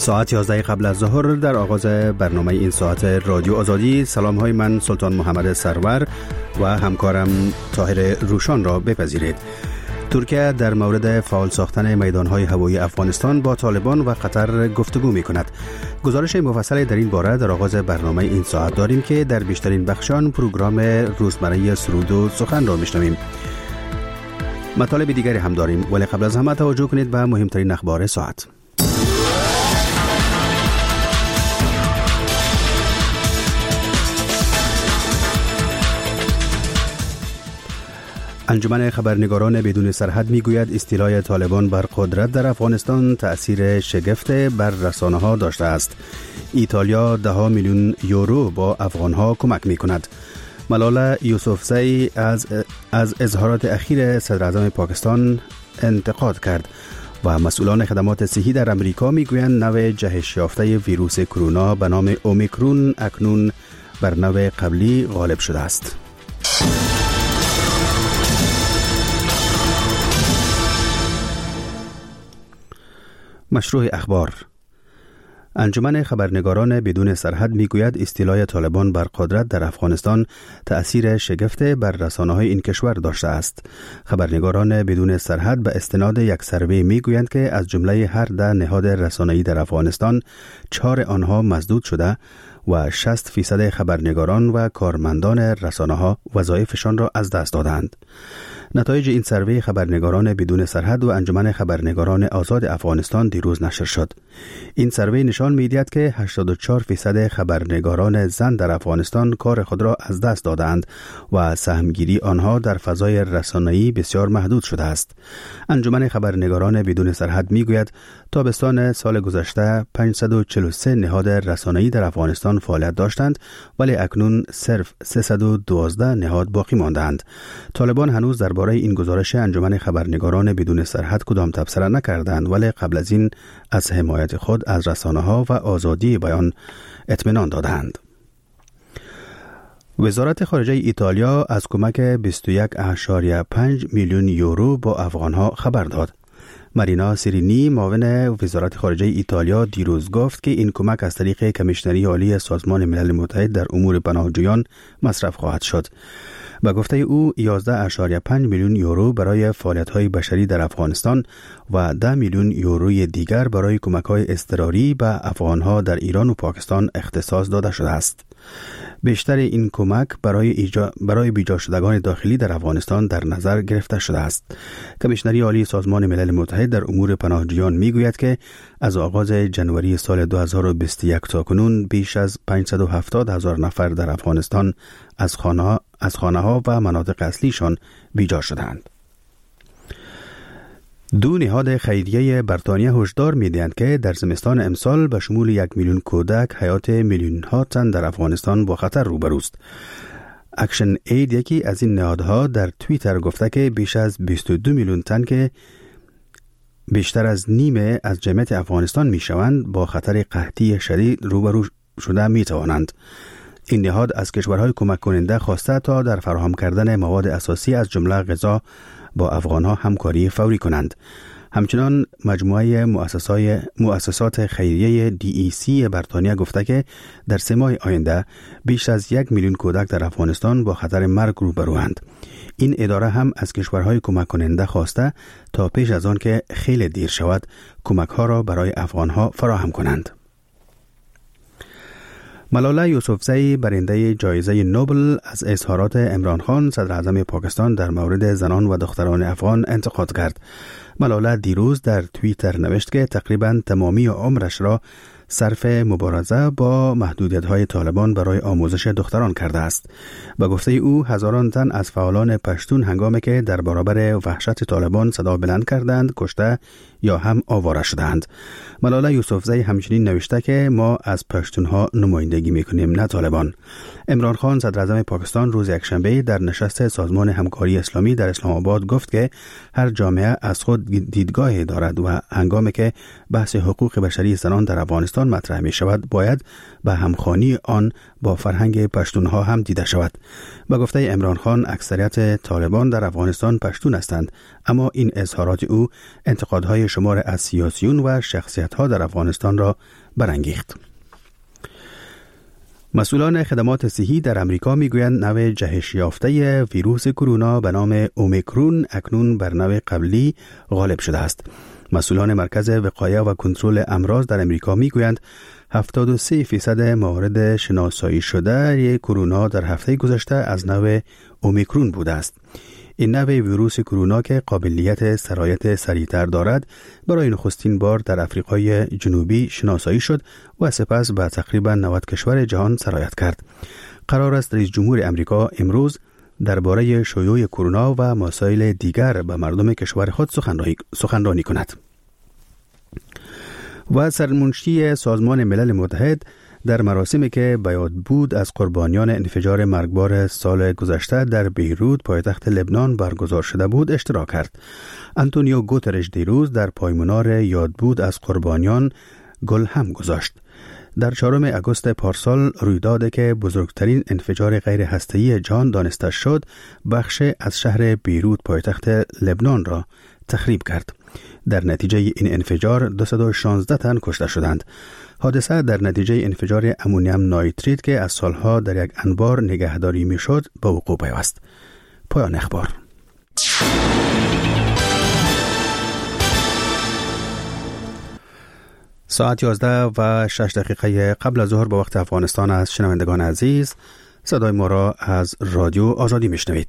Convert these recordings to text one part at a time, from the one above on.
ساعت 11 قبل از ظهر در آغاز برنامه این ساعت رادیو آزادی، سلام های من سلطان محمد سرور و همکارم طاهر روشان را بپذیرید. ترکیه در مورد فعال ساختن میدانهای هوایی افغانستان با طالبان و قطر گفتگو می کند. گزارش مفصل در این باره در آغاز برنامه این ساعت داریم که در بیشترین بخشان پروگرام روزمره سرود و سخن را میشنویم. مطالب دیگری هم داریم، ولی قبل از همه توجه کنید به مهمترین اخبار ساعت. انجمن خبرنگاران بدون سرحد میگوید استیلای طالبان بر قدرت در افغانستان تأثیر شگفت بر رسانه‌ها داشته است. ایتالیا 10 میلیون یورو با افغان‌ها کمک می‌کند. ملاله یوسفزئی از اظهارات اخیر صدر اعظم پاکستان انتقاد کرد و مسئولان خدمات صحی در امریکا میگویند نوع جهش یافته ویروس کرونا به نام اومیکرون اکنون بر نوع قبلی غالب شده است. مشروع اخبار. انجمن خبرنگاران بدون سرحد میگوید استیلای طالبان بر قدرت در افغانستان تأثیر شگفت بر رسانه‌های این کشور داشته است. خبرنگاران بدون سرحد به استناد یک سروی میگویند که از جمله هر 10 نهاد رسانه‌ای در افغانستان 4 آنها مسدود شده و 60% خبرنگاران و کارمندان رسانه‌ها وظایفشان را از دست دادند. نتایج این سروی خبرنگاران بدون سرحد و انجمن خبرنگاران آزاد افغانستان دیروز نشر شد. این سروی نشان می‌دهد که 84% خبرنگاران زن در افغانستان کار خود را از دست دادند و سهمگیری آنها در فضای رسانه‌ای بسیار محدود شده است. انجمن خبرنگاران بدون سرحد می‌گوید تابستان سال گذشته 543 نهاد رسانه‌ای در افغانستان فعالیت داشتند، ولی اکنون صرف 312 نهاد باقی ماندند. طالبان هنوز درباره این گزارش انجمن خبرنگاران بدون سرحد کدام تبصره نکردند، ولی قبل از این از حمایت خود از رسانه‌ها و آزادی بیان اطمینان دادند. وزارت خارجه ایتالیا از کمک 21.5 میلیون یورو با افغانها خبر داد. مارینا سیرینی معاون وزارت خارجه ایتالیا دیروز گفت که این کمک از طریق کمیشنری عالی سازمان ملل متحد در امور پناهجویان مصرف خواهد شد. به گفته او 11.5 میلیون یورو برای فعالیت‌های بشری در افغانستان و 10 میلیون یوروی دیگر برای کمک‌های اضطراری به افغان‌ها در ایران و پاکستان اختصاص داده شده است. بیشتر این کمک برای بیجا شدگان داخلی در افغانستان در نظر گرفته شده است. کمیشنری عالی سازمان ملل متحد در امور پناهجویان میگوید که از آغاز جنوری سال 2021 تا کنون بیش از 570,000 نفر در افغانستان از خانه‌ها و مناطق اصلیشان بیجا شدند. 2 نهاد خیریه بریتانیا هشدار می‌دهند که در زمستان امسال به شمول 1 میلیون کودک حیات میلیون‌ها تن در افغانستان با خطر روبروست. اکشن اید یکی از این نهادها در توییتر گفته که بیش از 22 میلیون تن که بیشتر از نیمه از جمعیت افغانستان میشوند با خطر قحطی شدید روبرو شده میتوانند. این نهاد از کشورهای کمک کننده خواسته تا در فراهم کردن مواد اساسی از جمله غذا با افغانها همکاری فوری کنند. همچنان مجموعه مؤسسات خیریه DEC بریتانیا گفته که در 3 ماه آینده بیش از 1 میلیون کودک در افغانستان با خطر مرگ روبروند. این اداره هم از کشورهای کمک کننده خواسته تا پیش از آن که خیلی دیر شود کمک‌ها را برای افغانها فراهم کنند. ملاله یوسفزئی برنده جایزه نوبل از اظهارات عمران خان صدر اعظم پاکستان در مورد زنان و دختران افغان انتقاد کرد. ملاله دیروز در توییتر نوشت که تقریباً تمامی عمرش را صرف مبارزه با محدودیت‌های طالبان برای آموزش دختران کرده است. به گفته او هزاران تن از فعالان پشتون هنگامی که در برابر وحشت طالبان صدا بلند کردند کشته یا هم آواره شدند. ملاله یوسفزئی همچنین نوشته که ما از پشتونها نمایندگی میکنیم نه طالبان. عمران خان صدر اعظم پاکستان روز یکشنبه در نشست سازمان همکاری اسلامی در اسلام آباد گفت که هر جامعه از خود دیدگاهی دارد و هنگامی که بحث حقوق بشری زنان در افغانستان افغانستان مطرح می شود باید به همخوانی آن با فرهنگ پشتونها هم دیده شود. با گفته عمران خان اکثریت طالبان در افغانستان پشتون هستند، اما این اظهارات او انتقادهای شمار از سیاسیون و شخصیت‌ها در افغانستان را برانگیخت. مسئولان خدمات صحی در امریکا میگویند نوع جهش یافته ویروس کرونا به نام اومیکرون اکنون بر نوع قبلی غالب شده است. مسئولان مرکز وقایه و کنترل امراض در امریکا میگویند 73% موارد شناسایی شده کرونا در هفته گذشته از نوع اومیکرون بوده است. این نوع ویروس کرونا که قابلیت سرایت سریعتر دارد برای نخستین بار در آفریقای جنوبی شناسایی شد و سپس به تقریبا 90 کشور جهان سرایت کرد. قرار است رئیس جمهور امریکا امروز درباره شیوع کرونا و مسائل دیگر به مردم کشور خود سخنرانی کند. و سرمنشی سازمان ملل متحد در مراسمی که به یاد بود از قربانیان انفجار مرگبار سال گذشته در بیروت پایتخت لبنان برگزار شده بود اشتراک کرد. آنتونیو گوترش دیروز در پایمنار یاد بود از قربانیان گل هم گذاشت. در 4 اگست پارسال رویدادی که بزرگترین انفجار غیر هسته‌ای جهان دانسته شد بخش از شهر بیروت پایتخت لبنان را تخریب کرد. در نتیجه این انفجار 216 تن کشته شدند. حادثه در نتیجه انفجار امونیم نایتریت که از سالها در یک انبار نگهداری میشد به وقوع پیوست. پایان اخبار. ساعت 11:06 قبل از ظهر به وقت افغانستان است. شنوندگان عزیز، صدای ما را از رادیو آزادی میشنوید.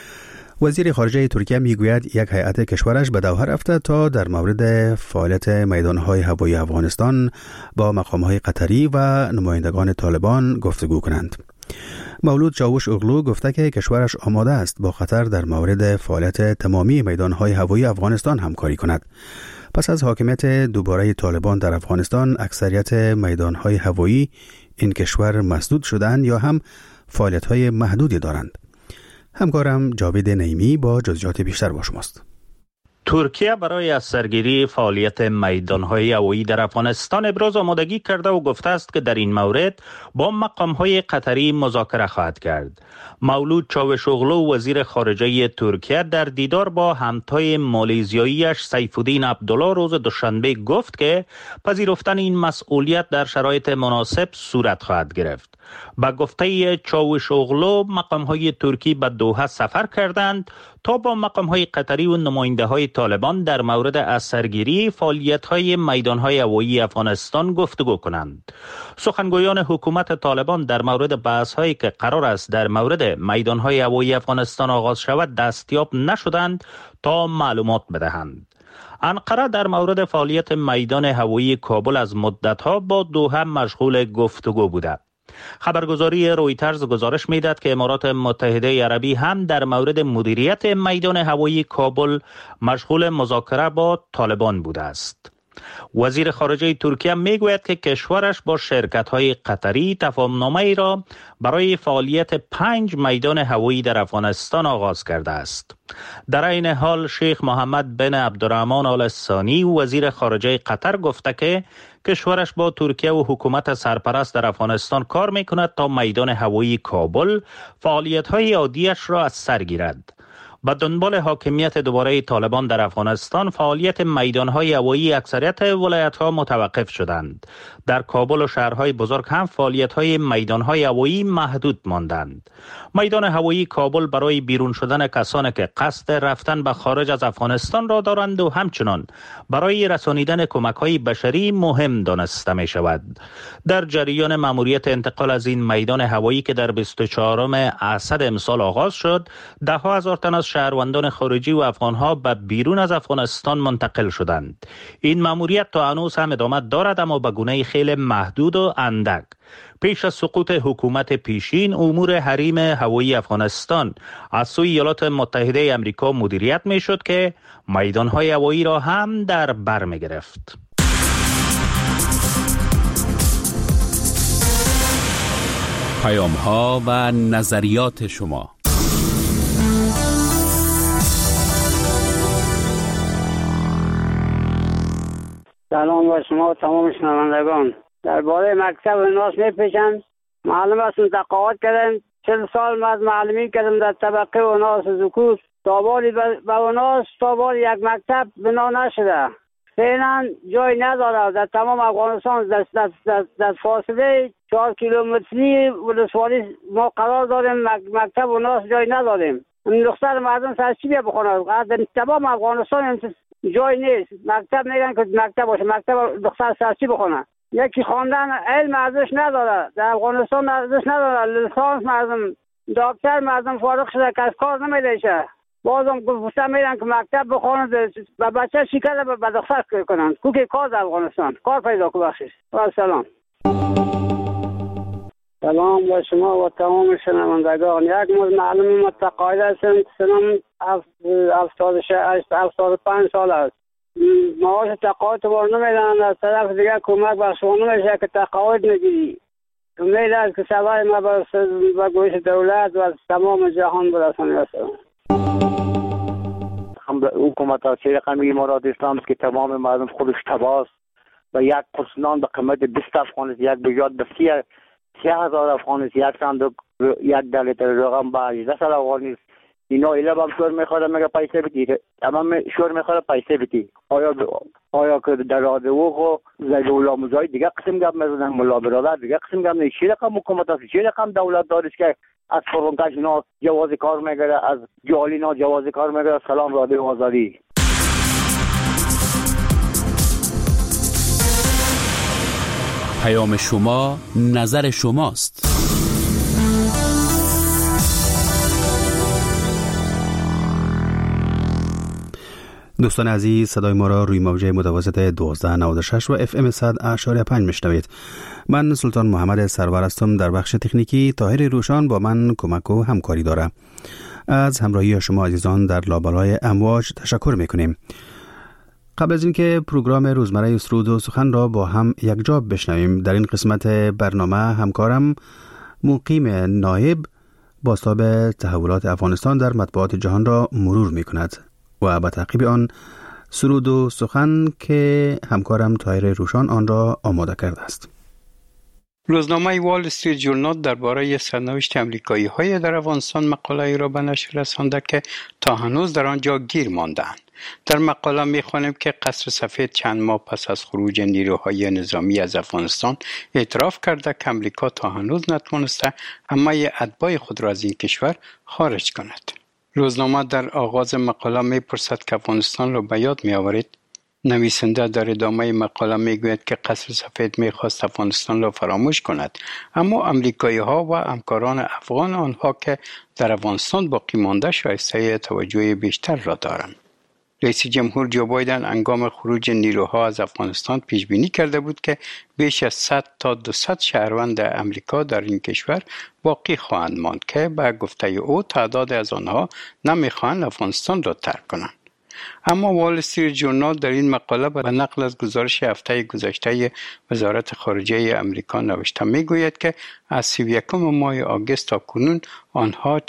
وزیر خارجه ترکیه میگوید یک هیئت کشورش به دوحه رفته تا در مورد فعالیت میدانهای هوایی افغانستان با مقامهای قطری و نمایندگان طالبان گفتگو کنند. مولود چاوش اغلو گفته که کشورش آماده است با قطر در مورد فعالیت تمامی میدانهای هوایی افغانستان همکاری کند. پس از حاکمیت دوباره طالبان در افغانستان، اکثریت میدانهای هوایی این کشور مسدود شدند یا هم فعالیت‌های محدودی دارند. همکارم جاوید نعیمی با جزئیات بیشتر با شماست. ترکیه برای از سرگیری فعالیت میدانهای هوایی در افغانستان ابراز آمادگی کرده و گفته است که در این مورد با مقامهای قطری مذاکره خواهد کرد. مولود چاوشوغلو وزیر خارجه ترکیه در دیدار با همتای مالیزیاییش سیفالدین عبدالله روز دوشنبه گفت که پذیرفتن این مسئولیت در شرایط مناسب صورت خواهد گرفت. با گفته چاوشوغلو مقامهای ترکی به دوحه سفر کردند تا با مقامهای قطری و نماینده‌های طالبان در مورد از سرگیری فعالیت‌های میدانهای هوایی افغانستان گفتگو کنند. سخنگویان حکومت طالبان در مورد بحث‌هایی که قرار است در مورد میدانهای هوایی افغانستان آغاز شود دستیاب نشدند تا معلومات بدهند. انقره در مورد فعالیت میدان هوایی کابل از مدت‌ها با دوحه مشغول گفتگو بوده. خبرگزاری رویترز گزارش می‌دهد که امارات متحده عربی هم در مورد مدیریت میدان هوایی کابل مشغول مذاکره با طالبان بوده است. وزیر خارجه ترکیه میگوید که کشورش با شرکت‌های قطری تفاهم‌نامه‌ای را برای فعالیت 5 میدان هوایی در افغانستان آغاز کرده است. در این حال شیخ محمد بن عبدالرحمن آل ثانی وزیر خارجه قطر گفته که کشورش با ترکیه و حکومت سرپرست در افغانستان کار میکند تا میدان هوایی کابل فعالیت‌های عادیش را از سر گیرد. با دنبال حاکمیت دوباره طالبان در افغانستان، فعالیت میدانهای هوایی اکثریت ولایت‌ها متوقف شدند. در کابل و شهرهای بزرگ هم فعالیت‌های میدانهای هوایی محدود ماندند. میدان هوایی کابل برای بیرون شدن کسانی که قصد رفتن به خارج از افغانستان را دارند و همچنان برای رسانیدن کمک‌های بشری مهم دانسته می‌شود. در جریان مأموریت انتقال از این میدان هوایی که در 24 اسد امسال آغاز شد، ده‌ها هزار تن از شهروندان خارجی و افغان‌ها به بیرون از افغانستان منتقل شدند. این مأموریت تا هنوز هم ادامه دارد، اما به گونه خیلی محدود و اندک. پیش از سقوط حکومت پیشین، امور حریم هوایی افغانستان از سوی ایالات متحده آمریکا مدیریت می‌شد که میدان‌های هوایی را هم در بر می‌گرفت. پیام‌ها و نظریات شما. سلام با شما تمام شنوندگان. درباره مکتب و ناس میپیشند. معلم است تقاعد کردن 40 سال از معلمی کردم در طبقه و ناس ذکور. تابالی به وناس تابال یک مکتب بنا نشده. فعلا جای نداره. در تمام افغانستان در فاصله 4 کیلومتری ولسوالی ما قرار داریم، مکتب و ناس جای نداریم. دختر مردم سرچی بیا بخونه. در تمام افغانستان جای نیست. مکتب میگن که مکتب باشه، مکتب دختر سرچی بخونه. یکی خواندن علم ارزش نداره. در افغانستان ارزش نداره. لیسانس مردم، دکتر مردم فارغ شده که از کار نمیده. بازم گفتم میرن که مکتب بخونن و بچه شکر به دختر کنن. کوکی کار در افغانستان کار پیدا کنه. بخشید و سلام. سلام با شما و تمام شنوندگان. یک معلم متقاعد هستم. سنم 75 سال است. معاش تقاعد رو نمیدن. از طرف دیگه کمک بخشوانه میشه که تقاعد نگیری. امید است که صدای ما به گوش دولت و تمام جهان برسانه. حکومت ها چه رقمی امارات اسلام که تمام مردم خودش تباست و یک قرص نان به قیمت 20 افغان است، یک بجات به 30,000 افغان است، یک صندوق یک لیتر رقم به 18 افغان است. اینا ایلا هم شور میخواد میگه پیسه بدی، تمام شور میخواد پیسه بدی. آیا که در رادیو خو زیدولا مزای دیگه قسم گپ میزنن، ملا برادر دیگه قسم گپ نه. چه رقم حکومت است، چه رقم دولت داره که از فرونکش اینا جواز کار میگیره، از جالینا جواز کار میگیره. سلام رادیو آزادی. پیام شما نظر شماست. دوستان عزیز، صدای ما را روی موجه متوسط 1296 و FM 100.5 میشنوید. من سلطان محمد سرور هستم. در بخش تکنیکی طاهر روشان با من کمک و همکاری داره. از همراهی شما عزیزان در لابلای امواج تشکر میکنیم. قبل از اینکه پروگرام روزمره سرود و سخن را با هم یکجا بشنویم، در این قسمت برنامه همکارم مقیم نایب بازتاب تحولات افغانستان در مطبوعات جهان را مرور میکند و به تعقیب آن سرود و سخن که همکارم طاهر روشان آن را آماده کرده است. روزنامه وال استریت جورنال درباره سرنوشت امریکایی‌های در افغانستان مقاله‌ای را به نشر رسانده که تا هنوز در آنجا گیر مانده‌اند. در مقاله می‌خوانیم که قصر سفید چند ماه پس از خروج نیروهای نظامی از افغانستان اعتراف کرده که امریکا تا هنوز نتوانسته همه اتباع خود را از این کشور خارج کند. روزنامه در آغاز مقاله می‌پرسد که افغانستان را به یاد می‌آورید. نویسنده در ادامه مقاله میگوید که قصر سفید میخواست افغانستان را فراموش کند، اما امریکایی‌ها و همکاران افغان آنها که در افغانستان باقی مانده شایسته توجه بیشتر را دارند. رئیس جمهور جو بایدن هنگام خروج نیروها از افغانستان پیش بینی کرده بود که بیش از 100 تا 200 شهروند امریکا در این کشور باقی خواهند ماند که به گفته او تعداد از آنها نمیخواهند افغانستان را ترک کنند. اما وال استریت جورنال در این مقاله به نقل از گزارش هفته گذشته وزارت خارجه امریکا نوشته میگوید که از 31 ماه آگوست تا کنون آنها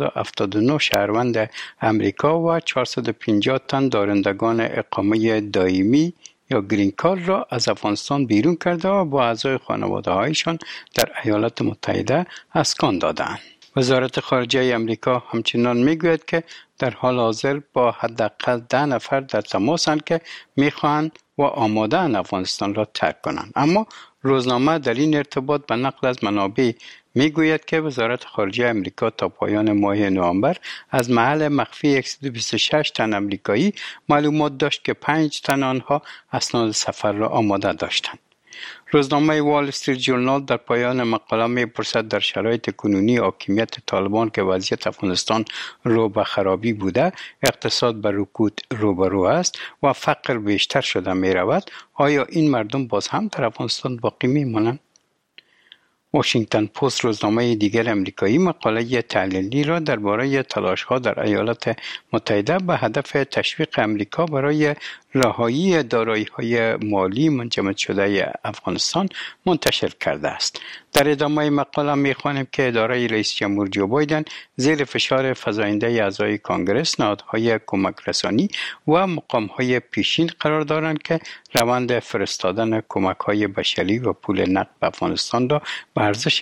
479 شهروند امریکا و 450 تن دارندگان اقامه دائمی یا گرین کارت را از افغانستان بیرون کرده و با اعضای خانواده‌هایشان در ایالات متحده اسکان دادند. وزارت خارجه امریکا همچنان میگوید که در حال حاضر با حداقل 10 نفر در تماسند که میخواهند و آماده‌اند افغانستان را ترک کنند. اما روزنامه در این ارتباط به نقل از منابع میگوید که وزارت خارجه امریکا تا پایان ماه نوامبر از محل مخفی 126 تن امریکایی معلومات داشت که 5 تن آنها اسناد سفر را آماده داشتند. روزنامه وال استریت جورنال در پایان مقاله می‌پرسد در شرایط کنونی حاکمیت طالبان که وضعیت افغانستان رو به خرابی بوده، اقتصاد به رکود روبرو است و فقر بیشتر شده می‌رود، آیا این مردم باز هم در افغانستان باقی می‌مانند؟ واشنگتن پست روزنامه دیگر امریکایی مقاله تحلیلی را درباره تلاش‌ها در ایالات متحده به هدف تشویق امریکا برای رهایی دارایی‌های مالی منجمد شده افغانستان منتشر کرده است. در ادامه مقاله می‌خوانیم که اداره رئیس جمهور جو بایدن زیر فشار فزاینده اعضای کانگرس، نهادهای کمک رسانی و مقام‌های پیشین قرار دارند که روند فرستادن کمک‌های بشری و پول نقد به افغانستان را به ارزش